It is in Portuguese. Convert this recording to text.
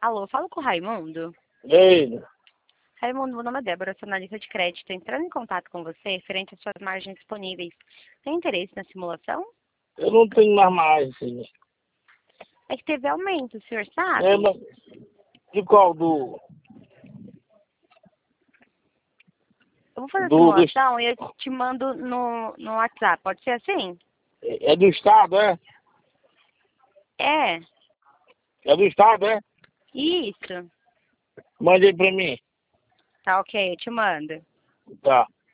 Alô, falo com o Raimundo. Ei, Raimundo, meu nome é Débora, sou analista de crédito. Entrando em contato com você referente às suas margens disponíveis. Tem interesse na simulação? eu não tenho mais margem, filho. É que teve aumento, o senhor sabe? É, mas de qual? Do Eu vou fazer a do simulação e eu te mando no WhatsApp. Pode ser assim? é do Estado, é? É, É do Estado, é? isso. Mande aí pra mim. Tá ok, eu te mando. Tá.